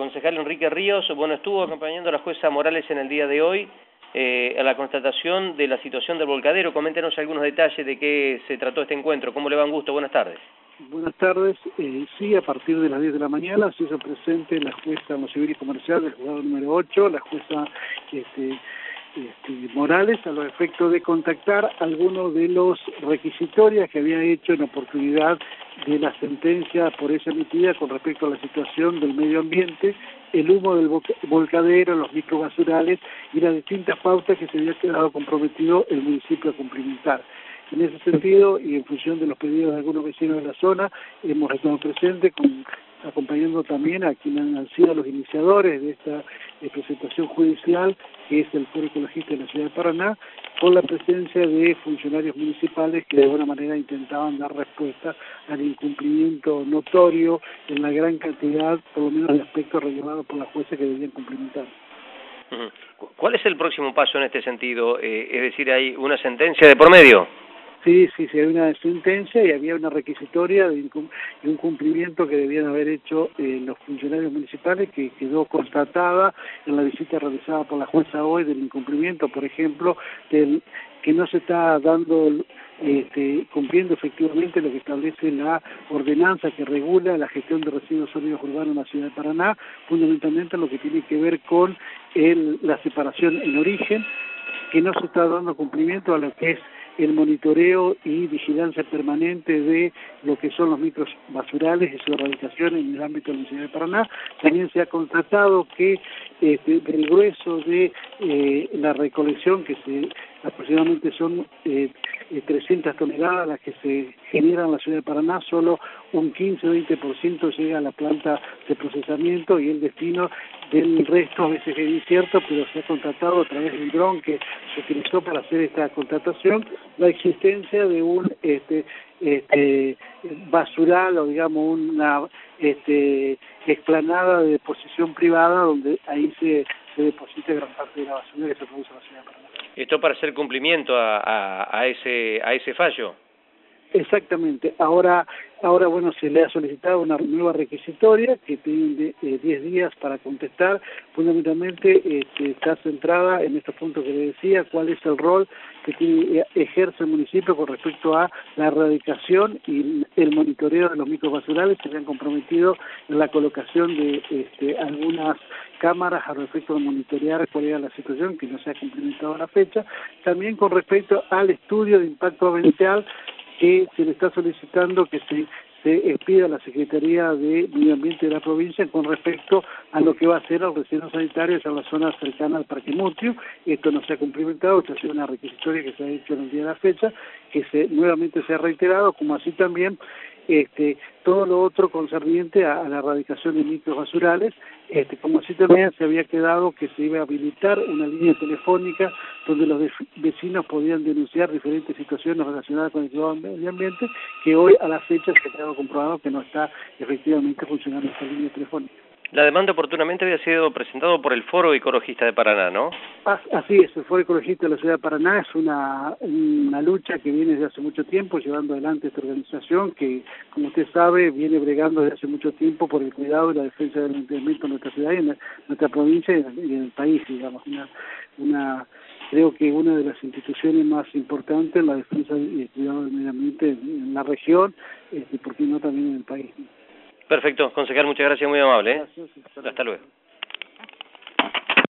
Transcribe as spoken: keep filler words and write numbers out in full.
Concejal Enrique Ríos, bueno, estuvo acompañando a la jueza Morales en el día de hoy eh, a la constatación de la situación del volcadero. Coméntenos algunos detalles de qué se trató este encuentro. ¿Cómo le va? Un gusto, buenas tardes. Buenas tardes. Eh, sí, a partir de las diez de la mañana se hizo presente la jueza civil y comercial del juzgado número ocho, la jueza este, este, Morales, a los efectos de contactar algunos de los requisitorios que había hecho en oportunidad de la sentencia por ella emitida con respecto a la situación del medio ambiente, el humo del volcadero, los microbasurales y las distintas pautas que se había quedado comprometido el municipio a cumplimentar. En ese sentido, y en función de los pedidos de algunos vecinos de la zona, hemos estado presentes con, acompañando también a quienes han sido los iniciadores de esta eh, presentación judicial, que es el Foro Ecologista de la Ciudad de Paraná, con la presencia de funcionarios municipales que de alguna manera intentaban dar respuesta al incumplimiento notorio en la gran cantidad, por lo menos de aspectos relevados por la jueza que debían cumplimentar. ¿Cuál es el próximo paso en este sentido? Eh, es decir, ¿hay una sentencia de por medio? Sí, sí, sí, hay una sentencia y había una requisitoria de un cumplimiento que debían haber hecho eh, los funcionarios municipales, que quedó constatada en la visita realizada por la jueza hoy del incumplimiento, por ejemplo, del que no se está dando, este, cumpliendo efectivamente lo que establece la ordenanza que regula la gestión de residuos sólidos urbanos en la ciudad de Paraná, fundamentalmente lo que tiene que ver con el, la separación en origen, que no se está dando cumplimiento a lo que es el monitoreo y vigilancia permanente de lo que son los microbasurales y su erradicación en el ámbito de la ciudad de Paraná. También se ha constatado que eh, del grueso de eh, la recolección, que se aproximadamente son eh, trescientas toneladas las que se generan en la ciudad de Paraná, solo un quince o veinte por ciento llega a la planta de procesamiento y el destino del resto a veces es incierto, pero se ha constatado a través del dron que se utilizó para hacer esta contratación la existencia de un este, este, basural o digamos una este, explanada de deposición privada donde ahí se, se deposita gran parte de la basura que se produce en la ciudad de Paraná. Esto para hacer cumplimiento a, a, a ese a ese fallo. Exactamente. Ahora, ahora bueno, se le ha solicitado una nueva requisitoria que tiene eh, diez días para contestar. Fundamentalmente eh, que está centrada en estos puntos que le decía, cuál es el rol que tiene, eh, ejerce el municipio con respecto a la erradicación y el monitoreo de los microbasurales. Se le han comprometido en la colocación de este, algunas cámaras a respecto de monitorear cuál era la situación, que no se ha cumplimentado a la fecha. También con respecto al estudio de impacto ambiental, que se le está solicitando que se, se pida a la Secretaría de Medio Ambiente de la provincia con respecto a lo que va a ser el relleno sanitario en la zona cercana al Parque Mutio. Esto no se ha cumplimentado, esta ha sido una requisitoria que se ha hecho en el día de la fecha, que se nuevamente se ha reiterado, como así también este, todo lo otro concerniente a, a la erradicación de microbasurales, este, como así también se había quedado que se iba a habilitar una línea telefónica donde los vecinos podían denunciar diferentes situaciones relacionadas con el cuidado del medio ambiente, que hoy a la fecha se ha quedado comprobado que no está efectivamente funcionando esta línea telefónica. La demanda oportunamente había sido presentado por el Foro Ecologista de Paraná, ¿no? Así es, el Foro Ecologista de la Ciudad de Paraná es una, una lucha que viene desde hace mucho tiempo llevando adelante esta organización que, como usted sabe, viene bregando desde hace mucho tiempo por el cuidado y la defensa del medio ambiente en nuestra ciudad y en nuestra provincia y en el país, digamos. Una, una, creo que una de las instituciones más importantes en la defensa y el cuidado del medio ambiente en la región y, por qué no, también en el país. Perfecto, concejal, muchas gracias, muy amable. ¿eh? Gracias, hasta luego.